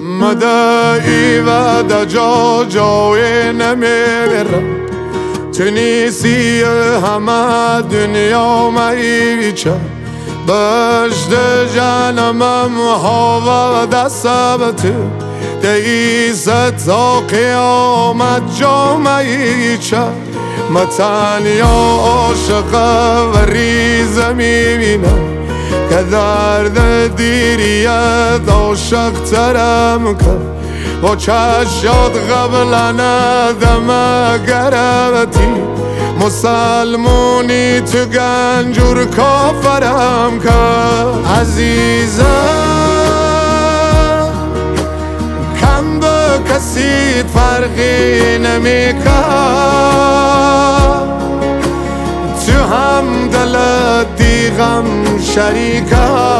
مدعی و دجا جای نمیرم تو نیستی همه دنیا میچه بشت جنمم هوا دستم تو دیست تا قیامت جا میچه متنیا عاشق و ریزه میبینم که درد دیریت عاشق ترم کرد با چشات قبلا ندم گرفتی مسلمونی تو گنجور کافرم کرد عزیزم کم به کسی فرقی نمیکرد تو هم دلت دیغم شریکم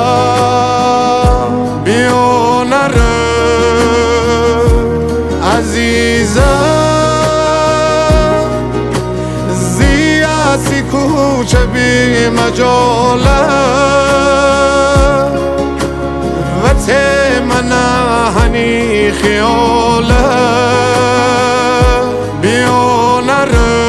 بیا نره عزیزم زیاسی کوچه بی مجاله و تمنا هنی خیاله بیا نره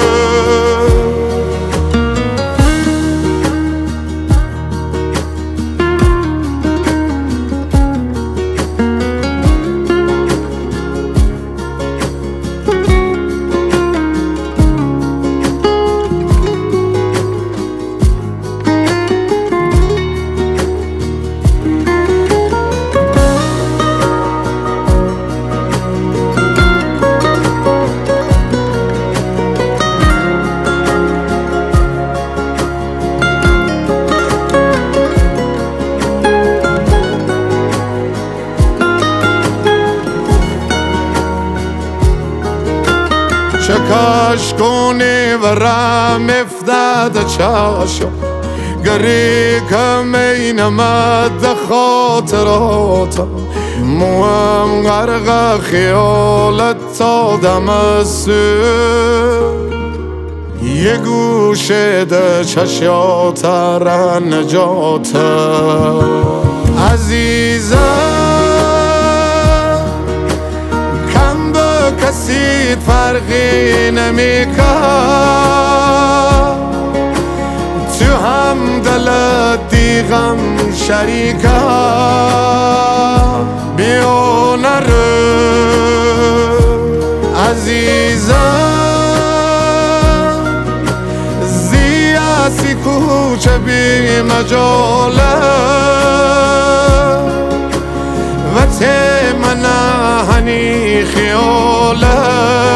چکش کنی و رم افتاد چشم گری کمی نمد خاطراتم موام غرق خیالت تا دم سو یه گوشه ده چشیات را نجاتم عزیزم کسی فرقی نمیکرد تو هم دلت دیغم شریکم بیا نره عزیزم زیاسی کوچه بی مجاله و تمنا هنی خیاله